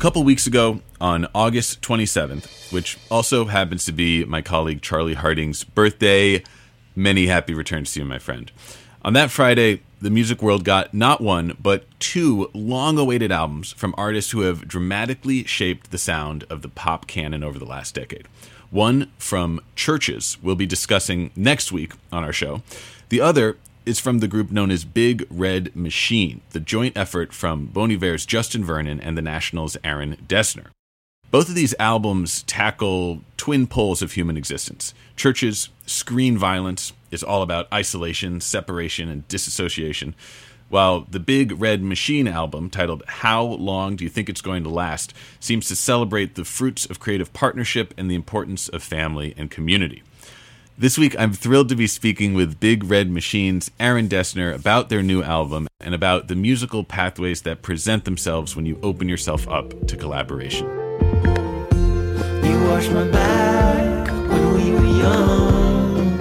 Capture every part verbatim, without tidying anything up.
couple weeks ago, on August twenty-seventh, which also happens to be my colleague Charlie Harding's birthday, many happy returns to you, my friend. On that Friday, the music world got not one, but two long-awaited albums from artists who have dramatically shaped the sound of the pop canon over the last decade. One from Chvrches we'll be discussing next week on our show. The other is from the group known as Big Red Machine, the joint effort from Bon Iver's Justin Vernon and the National's Aaron Dessner. Both of these albums tackle twin poles of human existence. Chvrches' Screen Violence is all about isolation, separation, and disassociation, while the Big Red Machine album, titled How Long Do You Think It's Going to Last, seems to celebrate the fruits of creative partnership and the importance of family and community. This week, I'm thrilled to be speaking with Big Red Machine's Aaron Dessner about their new album and about the musical pathways that present themselves when you open yourself up to collaboration. You washed my back when we were young.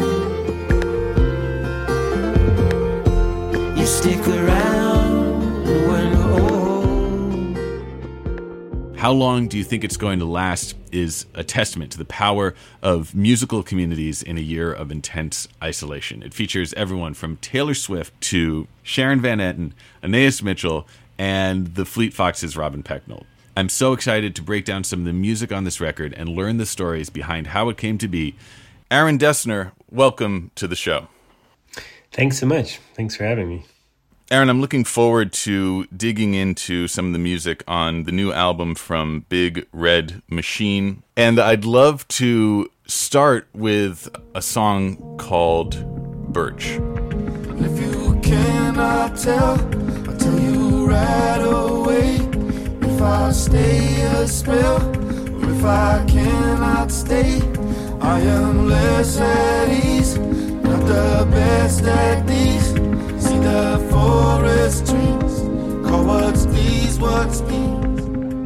You stick around when we're old. How Long Do You Think It's Going to Last is a testament to the power of musical communities in a year of intense isolation. It features everyone from Taylor Swift to Sharon Van Etten, Anais Mitchell, and the Fleet Foxes' Robin Pecknold. I'm so excited to break down some of the music on this record and learn the stories behind how it came to be. Aaron Dessner, welcome to the show. Thanks so much. Thanks for having me. Aaron, I'm looking forward to digging into some of the music on the new album from Big Red Machine. And I'd love to start with a song called Birch. If you cannot tell, I'll tell you right away. If I stay a spell, or if I cannot stay, I am less at ease, not the best at these. See the forest trees, call what's these, what's these.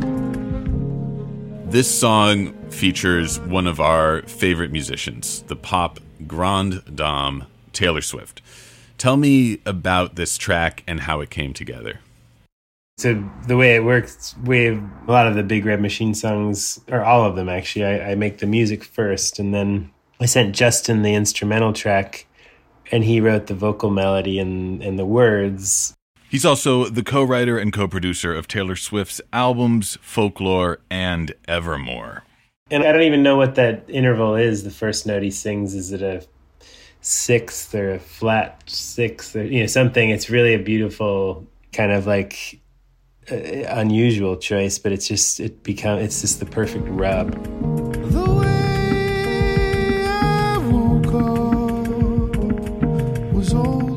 This song features one of our favorite musicians, the pop grande dame, Taylor Swift. Tell me about this track and how it came together. So the way it works, we have a lot of the Big Red Machine songs, or all of them actually, I, I make the music first, and then I sent Justin the instrumental track, and he wrote the vocal melody and, and the words. He's also the co-writer and co-producer of Taylor Swift's albums, Folklore, and Evermore. And I don't even know what that interval is. The first note he sings, is it a sixth or a flat sixth or, you know, something. It's really a beautiful kind of like uh, unusual choice, but it's just, it become, it's just the perfect rub. The way I woke up was old.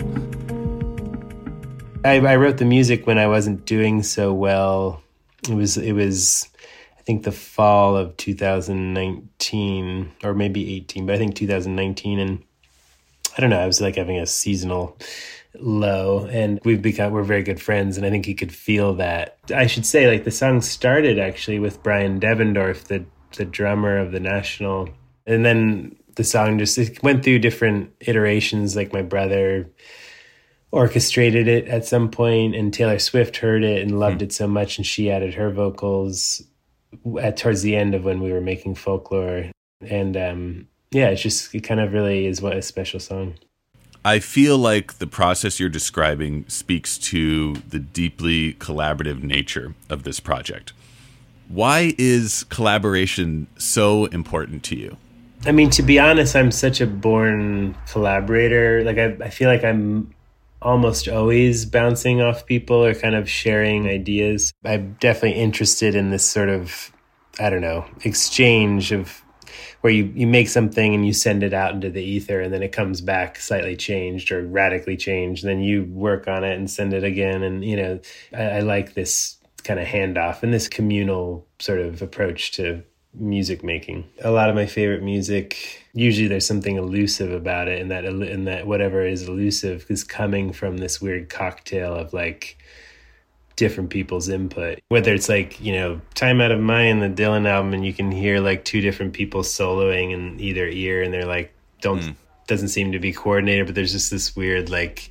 I, I wrote the music when I wasn't doing so well. It was, it was, I think the fall of two thousand nineteen, or maybe eighteen, but I think two thousand nineteen. And I don't know, I was like having a seasonal low, and we've become, we're very good friends. And I think he could feel that. I should say, like, the song started actually with Brian Devendorf, the, the drummer of the National. And then the song just, it went through different iterations. Like, my brother orchestrated it at some point, and Taylor Swift heard it and loved mm. it so much, and she added her vocals at towards the end of when we were making Folklore. And um yeah, it's just, it kind of really is what a special song. I feel like the process you're describing speaks to the deeply collaborative nature of this project. Why is collaboration so important to you? I mean, to be honest, I'm such a born collaborator. Like, I, I feel like I'm almost always bouncing off people or kind of sharing ideas. I'm definitely interested in this sort of, I don't know, exchange of where you, you make something and you send it out into the ether, and then it comes back slightly changed or radically changed. And then you work on it and send it again. And, you know, I, I like this kind of handoff and this communal sort of approach to music making. A lot of my favorite music, usually there's something elusive about it, and that and that whatever is elusive is coming from this weird cocktail of like different people's input. Whether it's like, you know, Time Out of Mind, the Dylan album, and you can hear like two different people soloing in either ear, and they're like, don't mm. doesn't seem to be coordinated, but there's just this weird like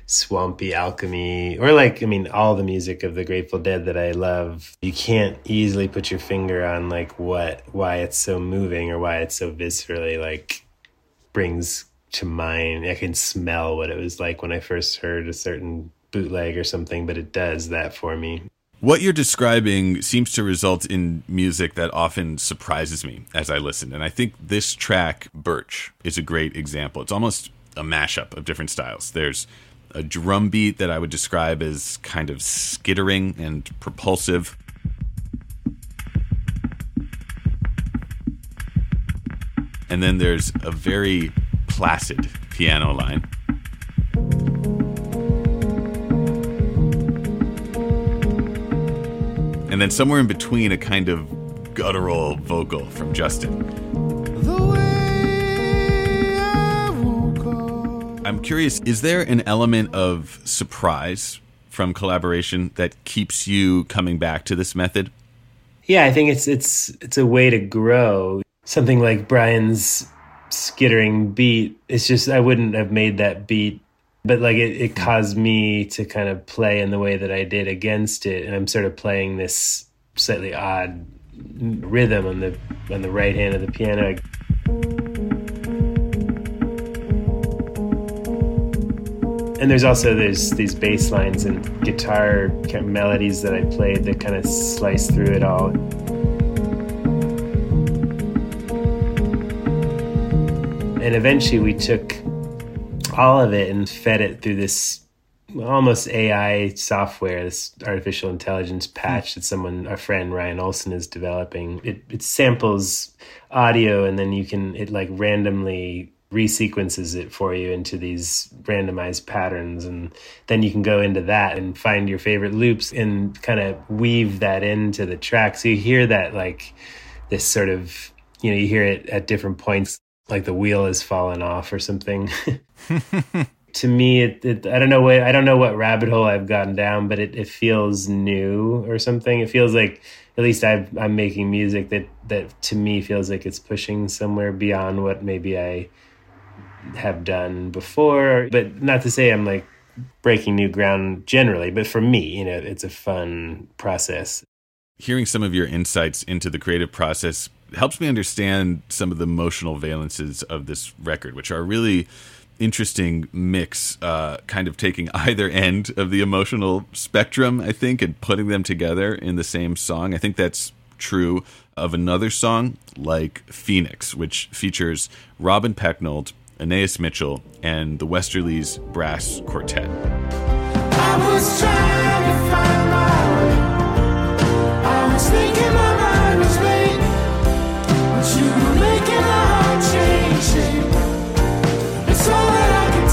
swampy alchemy, or like, I mean, all the music of the Grateful Dead that I love, you can't easily put your finger on like what, why it's so moving or why it's so viscerally like brings to mind. I can smell what it was like when I first heard a certain bootleg or something, but it does that for me. What you're describing seems to result in music that often surprises me as I listen. And I think this track, Birch, is a great example. It's almost a mashup of different styles. There's a drum beat that I would describe as kind of skittering and propulsive. And then there's a very placid piano line. And then somewhere in between, a kind of guttural vocal from Justin. The way I woke up. I'm curious, is there an element of surprise from collaboration that keeps you coming back to this method? Yeah, I think it's it's it's a way to grow. Something like Brian's skittering beat, it's just, I wouldn't have made that beat, but like it, it caused me to kind of play in the way that I did against it. And I'm sort of playing this slightly odd rhythm on the on the right hand of the piano. And there's also there's these bass lines and guitar kind of melodies that I played that kind of slice through it all. And eventually we took all of it and fed it through this almost A I software, this artificial intelligence patch that someone, our friend Ryan Olson, is developing. It, it samples audio, and then you can, it like randomly resequences it for you into these randomized patterns. And then you can go into that and find your favorite loops and kind of weave that into the track. So you hear that like this sort of, you know, you hear it at different points, like the wheel has fallen off or something. To me, it, it I don't know what I don't know what rabbit hole I've gotten down, but it, it feels new or something. It feels like at least I've, I'm making music that that to me feels like it's pushing somewhere beyond what maybe I have done before. But not to say I'm like breaking new ground generally, but for me, you know, it's a fun process. Hearing some of your insights into the creative process helps me understand some of the emotional valences of this record, which are really interesting mix, uh, kind of taking either end of the emotional spectrum, I think, and putting them together in the same song. I think that's true of another song like Phoenix, which features Robin Pecknold, Anais Mitchell, and the Westerlies Brass Quartet. I was trying to find my way. I was thinking my mind was made, but you were making my heart change shape. It's all that I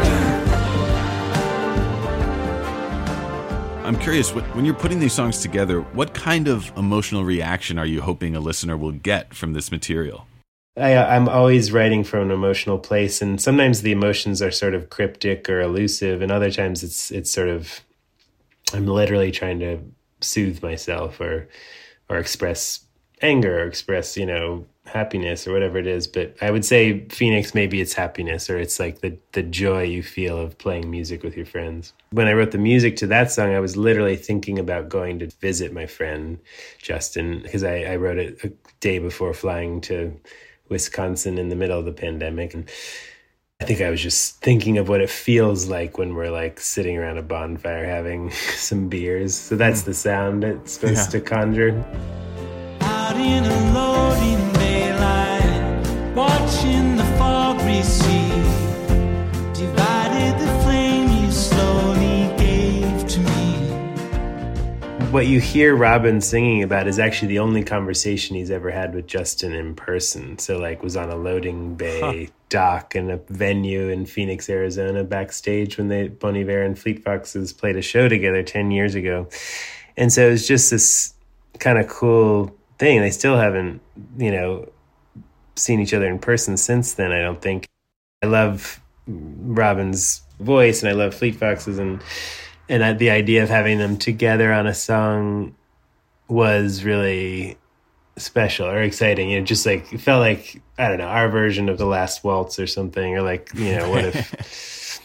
can take. I'm curious, when you're putting these songs together, what kind of emotional reaction are you hoping a listener will get from this material? I, I'm always writing from an emotional place, and sometimes the emotions are sort of cryptic or elusive, and other times it's it's sort of, I'm literally trying to soothe myself or or express anger or express, you know, happiness or whatever it is. But I would say Phoenix, maybe it's happiness, or it's like the the joy you feel of playing music with your friends. When I wrote the music to that song, I was literally thinking about going to visit my friend Justin, because I, I wrote it a day before flying to Wisconsin in the middle of the pandemic. And I think I was just thinking of what it feels like when we're like sitting around a bonfire having some beers. So that's the sound it's supposed Yeah. to conjure. Out in a loading daylight, watching the fog recede, divided the flame you slowly gave to me. What you hear Robin singing about is actually the only conversation he's ever had with Justin in person. So like was on a loading bay huh. dock in a venue in Phoenix, Arizona, backstage when they Bon Iver and Fleet Foxes played a show together ten years ago. And so it was just this kind of cool thing. They still haven't, you know, seen each other in person since then, I don't think. I love Robin's voice and I love Fleet Foxes, and and I, the idea of having them together on a song was really special or exciting. You know, just like, it felt like, I don't know, our version of The Last Waltz or something, or like, you know, what if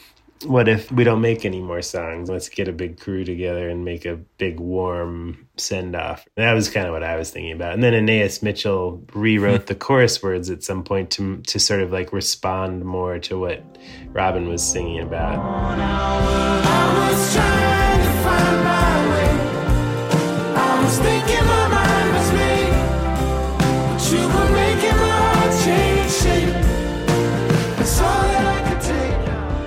what if we don't make any more songs? Let's get a big crew together and make a big warm send-off. That was kind of what I was thinking about. And then Anais Mitchell rewrote the chorus words at some point to to sort of like respond more to what Robin was singing about. I was trying to find my way. I was thinking my mind was made, but you were making my heart change shape. That's all that I could take.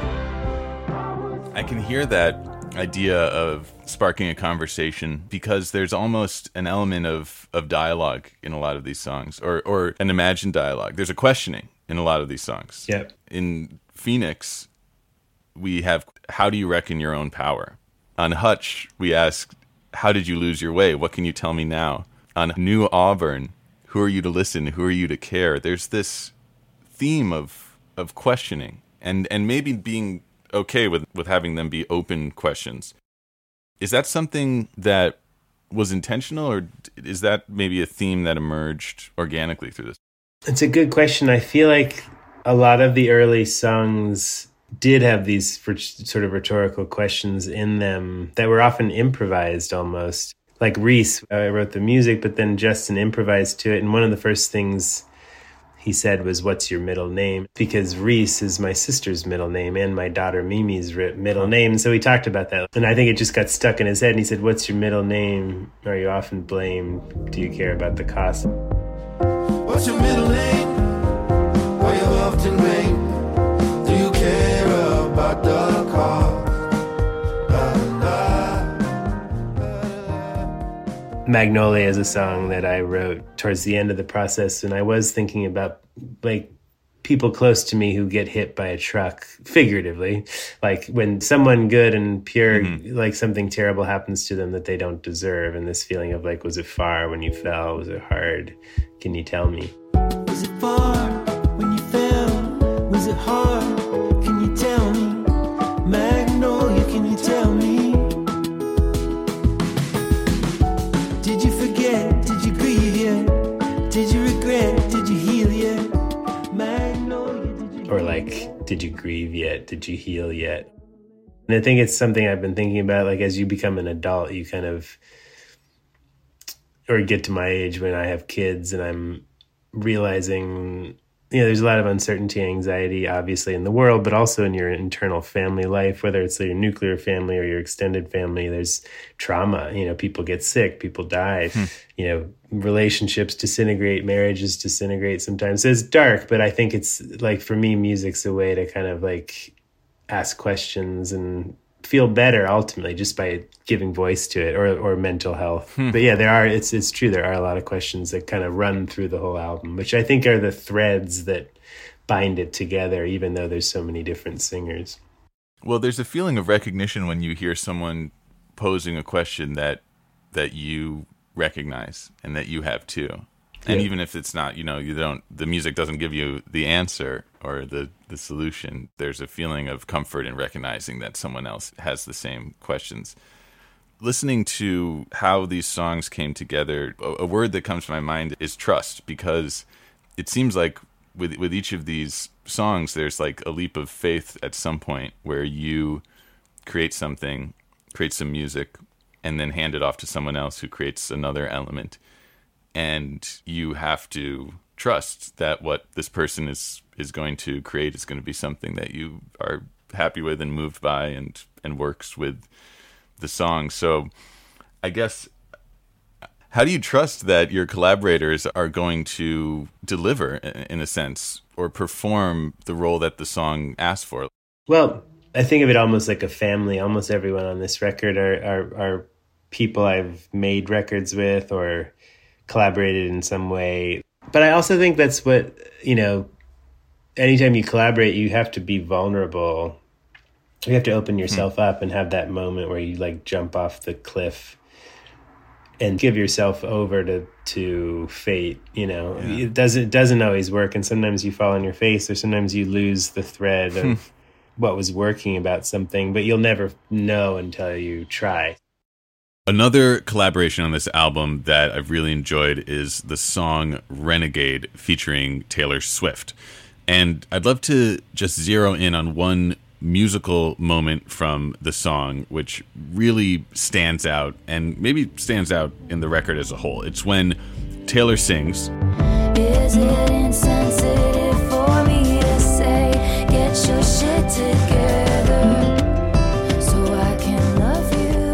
I can hear that idea of sparking a conversation because there's almost an element of, of dialogue in a lot of these songs, or, or an imagined dialogue. There's a questioning in a lot of these songs. Yep. In Phoenix, we have, how do you reckon your own power? On Hutch, we ask, how did you lose your way? What can you tell me now? On New Auburn, who are you to listen? Who are you to care? There's this theme of of questioning and, and maybe being okay with, with having them be open questions. Is that something that was intentional, or is that maybe a theme that emerged organically through this? It's a good question. I feel like a lot of the early songs did have these sort of rhetorical questions in them that were often improvised almost. Like Reese, I wrote the music, but then Justin improvised to it. And one of the first things he said was, what's your middle name? Because Reese is my sister's middle name and my daughter Mimi's middle name. So we talked about that. And I think it just got stuck in his head. And he said, what's your middle name? Are you often blamed? Do you care about the cost? What's your middle name? Are you often blamed? Do you care about the cost? Magnolia is a song that I wrote towards the end of the process, and I was thinking about like people close to me who get hit by a truck, figuratively, like when someone good and pure, mm-hmm. like something terrible happens to them that they don't deserve, and this feeling of like, was it far when you fell? Was it hard? Can you tell me? Was it far when you fell? Was it hard? Can you tell me? Magnolia, can you tell me? Did you forget? Did you grieve yet? Did you regret? Did you heal yet? Magnolia, did you... Or like, did you grieve yet? Did you heal yet? And I think it's something I've been thinking about, like as you become an adult, you kind of, or get to my age when I have kids and I'm realizing, you know, there's a lot of uncertainty, anxiety, obviously, in the world, but also in your internal family life, whether it's your nuclear family or your extended family. There's trauma. You know, people get sick, people die, hmm. you know, relationships disintegrate, marriages disintegrate sometimes. So it's dark, but I think it's like, for me, music's a way to kind of like ask questions and feel better ultimately just by giving voice to it, or or mental health. Hmm. But yeah, there are, it's it's true, there are a lot of questions that kind of run through the whole album, which I think are the threads that bind it together, even though there's so many different singers. Well, there's a feeling of recognition when you hear someone posing a question that that you recognize and that you have too. And yeah. even if it's not, you know, you don't, the music doesn't give you the answer or the, the solution, there's a feeling of comfort in recognizing that someone else has the same questions. Listening to how these songs came together, a, a word that comes to my mind is trust, because it seems like with with each of these songs, there's like a leap of faith at some point where you create something, create some music, and then hand it off to someone else who creates another element. And you have to trust that what this person is, is going to create is going to be something that you are happy with and moved by and, and works with the song. So I guess, how do you trust that your collaborators are going to deliver, in a sense, or perform the role that the song asks for? Well, I think of it almost like a family. Almost everyone on this record are, are, are people I've made records with or collaborated in some way. But I also think that's what, you know, anytime you collaborate, you have to be vulnerable. You have to open yourself mm. up and have that moment where you like jump off the cliff and give yourself over to, to fate. You know, yeah. it doesn't, it doesn't always work. And sometimes you fall on your face, or sometimes you lose the thread of what was working about something, but you'll never know until you try. Another collaboration on this album that I've really enjoyed is the song Renegade featuring Taylor Swift. And I'd love to just zero in on one musical moment from the song which really stands out, and maybe stands out in the record as a whole. It's when Taylor sings, Is it insensitive for me to say, get your shit together so I can love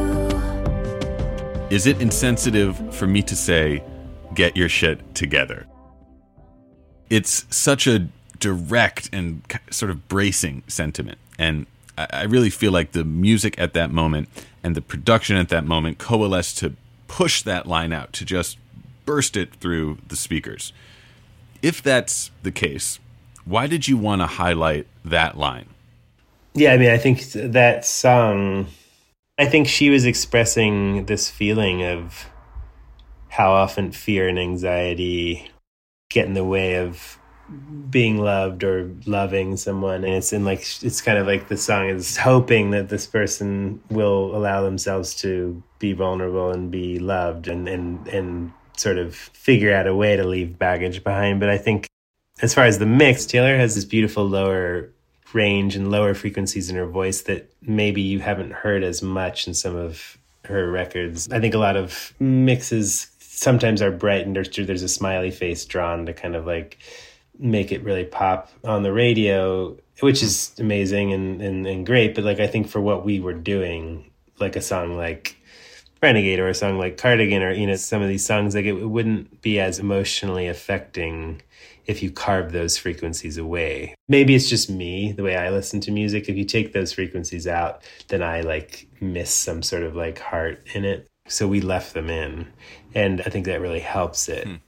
you? Is it insensitive for me to say, get your shit together? It's such a direct and sort of bracing sentiment. And I really feel like the music at that moment and the production at that moment coalesced to push that line out, to just burst it through the speakers. If that's the case, why did you want to highlight that line? Yeah, I mean, I think that song, I think she was expressing this feeling of how often fear and anxiety get in the way of being loved or loving someone. And it's in like, it's kind of like the song is hoping that this person will allow themselves to be vulnerable and be loved and, and, and sort of figure out a way to leave baggage behind. But I think as far as the mix, Taylor has this beautiful lower range and lower frequencies in her voice that maybe you haven't heard as much in some of her records. I think a lot of mixes sometimes are bright and there's, there's a smiley face drawn to kind of like make it really pop on the radio, which is amazing and, and, and great. But like, I think for what we were doing, like a song like Renegade or a song like Cardigan or, you know, some of these songs, like it, it wouldn't be as emotionally affecting if you carve those frequencies away. Maybe it's just me, the way I listen to music. If you take those frequencies out, then I like miss some sort of like heart in it. So we left them in. And I think that really helps it. Hmm.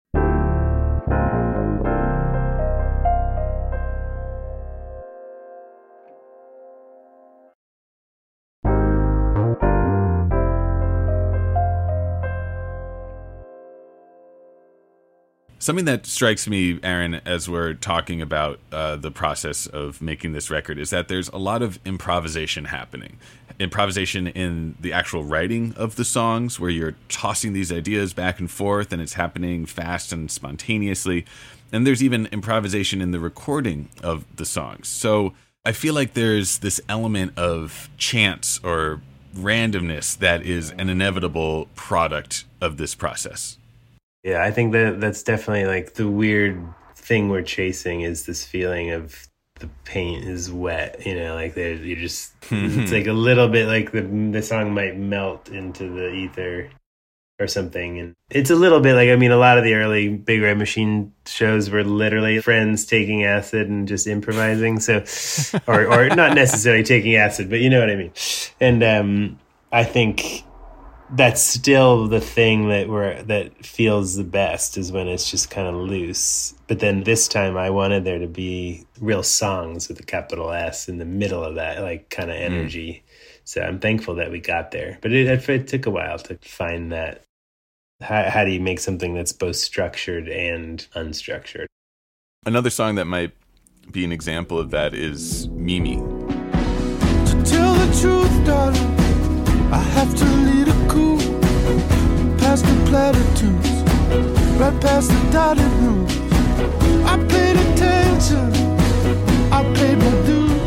Something that strikes me, Aaron, as we're talking about uh, the process of making this record is that there's a lot of improvisation happening. Improvisation in the actual writing of the songs, where you're tossing these ideas back and forth and it's happening fast and spontaneously. And there's even improvisation in the recording of the songs. So I feel like there's this element of chance or randomness that is an inevitable product of this process. Yeah, I think that that's definitely like the weird thing we're chasing is this feeling of the paint is wet, you know, like you just, it's like a little bit like the the song might melt into the ether or something. And it's a little bit like, I mean, a lot of the early Big Red Machine shows were literally friends taking acid and just improvising. So, or, or not necessarily taking acid, but you know what I mean? And um, I think that's still the thing that we're that feels the best is when it's just kind of loose. But then this time I wanted there to be real songs with a capital S in the middle of that, like kind of energy. Mm. So I'm thankful that we got there. But it, it took a while to find that. How, how do you make something that's both structured and unstructured? Another song that might be an example of that is Mimi. To tell the truth, darling, I have to lead a coup past the platitudes, right past the dotted room. I paid attention, I paid my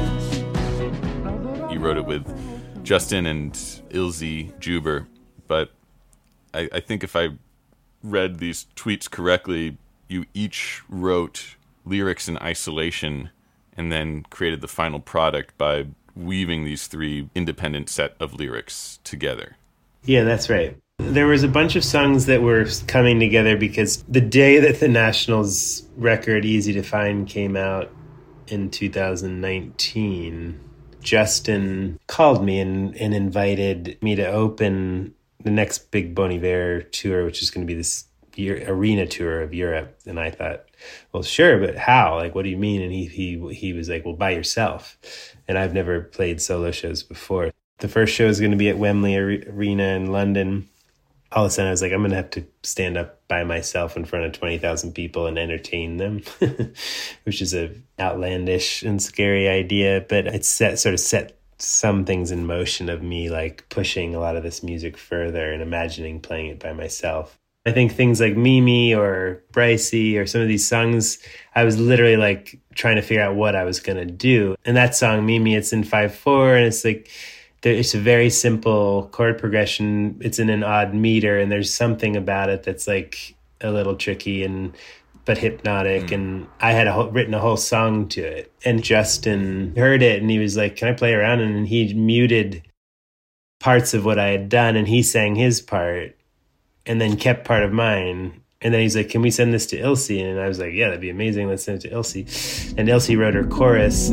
dues. You wrote it with Justin and Ilse Juber, but I, I think if I read these tweets correctly, you each wrote lyrics in isolation and then created the final product by weaving these three independent set of lyrics together. Yeah, that's right. There was a bunch of songs that were coming together because the day that the Nationals record Easy to Find came out in two thousand nineteen, Justin called me and, and invited me to open the next big Bon Iver tour, which is going to be this year, arena tour of Europe. And I thought, well, sure, but how? Like, what do you mean? And he he he was like, well, by yourself. And I've never played solo shows before. The first show is going to be at Wembley Arena in London. All of a sudden, I was like, I'm going to have to stand up by myself in front of twenty thousand people and entertain them, which is a outlandish and scary idea. But it set, sort of set some things in motion of me, like pushing a lot of this music further and imagining playing it by myself. I think things like Mimi or Brycey or some of these songs, I was literally like trying to figure out what I was going to do. And that song, Mimi, it's in five four, and it's like, it's a very simple chord progression. It's in an odd meter, and there's something about it that's like a little tricky and but hypnotic. Mm. And I had a whole, written a whole song to it. And Justin heard it, and he was like, "Can I play around?" And he muted parts of what I had done, and he sang his part, and then kept part of mine. And then he's like, "Can we send this to Ilse?" And I was like, "Yeah, that'd be amazing. Let's send it to Ilse." And Ilse wrote her chorus.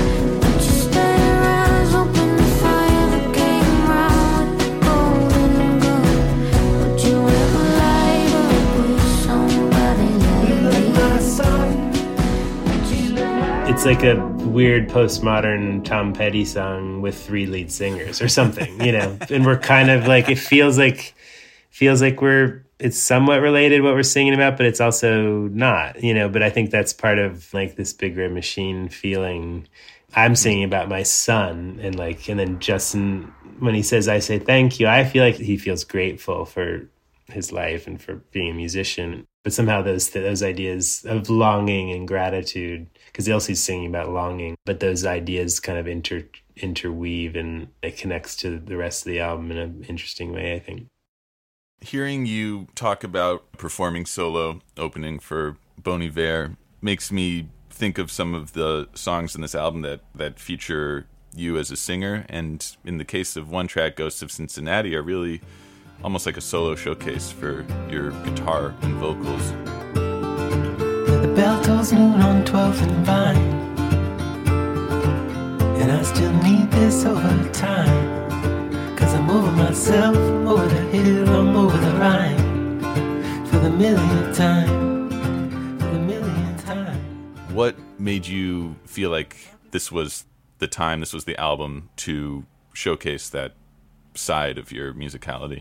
It's like a weird postmodern Tom Petty song with three lead singers or something, you know. And we're kind of like, it feels like feels like we're it's somewhat related what we're singing about, but it's also not, you know. But I think that's part of like this Big Red Machine feeling. I'm singing about my son, and like, and then Justin, when he says "I say thank you," I feel like he feels grateful for his life and for being a musician. But somehow those those ideas of longing and gratitude, because Ilse's singing about longing, but those ideas kind of inter interweave, and it connects to the rest of the album in an interesting way, I think. Hearing you talk about performing solo, opening for Bon Iver, makes me think of some of the songs in this album that, that feature you as a singer. And in the case of one track, Ghosts of Cincinnati, are really almost like a solo showcase for your guitar and vocals. The bell tolls noon on twelfth and Vine, and I still need this over time. Cause I'm over myself, over the hill, I'm over the Rhine. For the millionth time, for the millionth time. What made you feel like this was the time, this was the album to showcase that side of your musicality?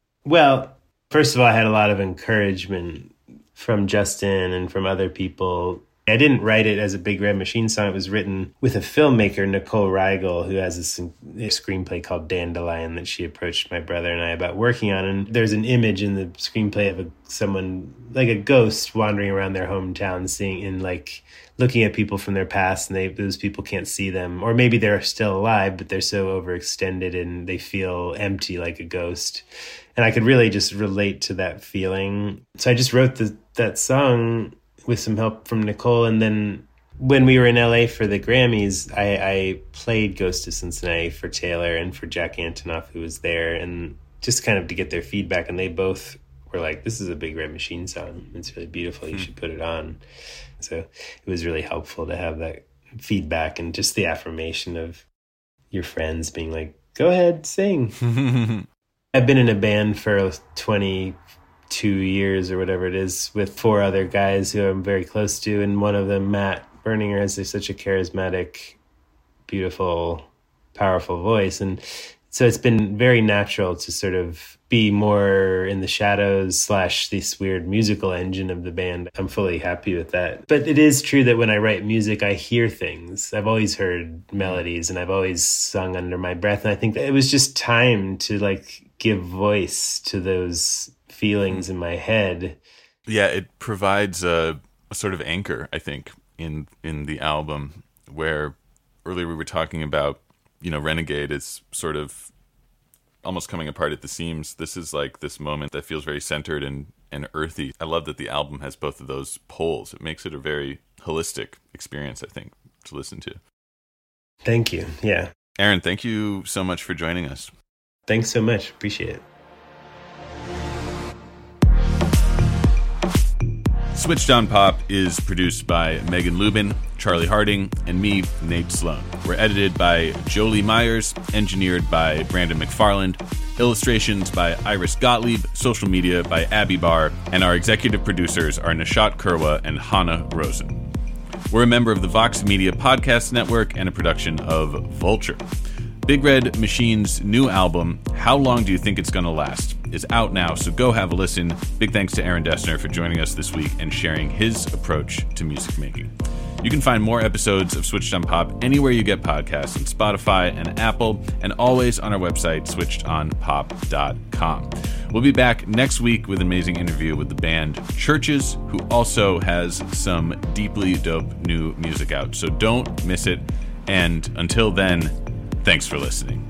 Well, first of all, I had a lot of encouragement from Justin and from other people. I didn't write it as a Big Red Machine song. It was written with a filmmaker, Nicole Rigel, who has a, a screenplay called Dandelion that she approached my brother and I about working on. And there's an image in the screenplay of a, someone, like a ghost, wandering around their hometown, seeing and like looking at people from their past, and they those people can't see them. Or maybe they're still alive, but they're so overextended and they feel empty like a ghost. And I could really just relate to that feeling. So I just wrote the, that song with some help from Nicole. And then when we were in L A for the Grammys, I, I played Ghost of Cincinnati for Taylor and for Jack Antonoff, who was there, and just kind of to get their feedback. And they both were like, "This is a Big Red Machine song. It's really beautiful. You should put it on." So it was really helpful to have that feedback and just the affirmation of your friends being like, "Go ahead, sing." I've been in a band for twenty-two years or whatever it is with four other guys who I'm very close to. And one of them, Matt Berninger, has such a charismatic, beautiful, powerful voice. And so it's been very natural to sort of be more in the shadows slash this weird musical engine of the band. I'm fully happy with that. But it is true that when I write music, I hear things. I've always heard melodies and I've always sung under my breath. And I think that it was just time to like give voice to those feelings in my head. Yeah, it provides a, a sort of anchor, I think, in in the album, where earlier we were talking about, you know, Renegade is sort of almost coming apart at the seams. This is like this moment that feels very centered and, and earthy. I love that the album has both of those poles. It makes it a very holistic experience, I think, to listen to. Thank you. Yeah. Aaron, thank you so much for joining us. Thanks so much. Appreciate it. Switched on Pop is produced by Megan Lubin, Charlie Harding, and me, Nate Sloan. We're edited by Jolie Myers, engineered by Brandon McFarland, illustrations by Iris Gottlieb, social media by Abby Barr, and our executive producers are Nishat Kurwa and Hannah Rosen. We're a member of the Vox Media Podcast Network and a production of Vulture. Big Red Machine's new album, How Long Do You Think It's Gonna Last?, is out now, so go have a listen. Big thanks to Aaron Dessner for joining us this week and sharing his approach to music making. You can find more episodes of Switched on Pop anywhere you get podcasts, on Spotify and Apple, and always on our website, switched on pop dot com. We'll be back next week with an amazing interview with the band Churches, who also has some deeply dope new music out. So don't miss it. And until then, thanks for listening.